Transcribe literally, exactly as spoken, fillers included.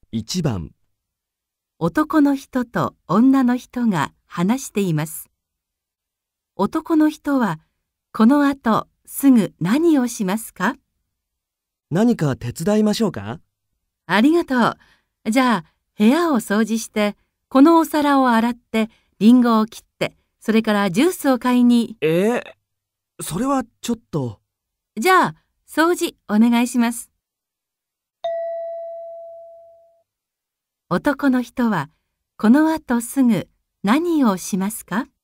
いちばん、 男の人と女の人が話しています。男の人はこの後すぐ何をしますか？ 何か手伝いましょうか？ ありがとう。じゃあ部屋を掃除して、このお皿を洗って、リンゴを切って、それからジュースを買いに。 えー、それはちょっと。 じゃあ掃除お願いします。男の人はこの後すぐ何をしますか？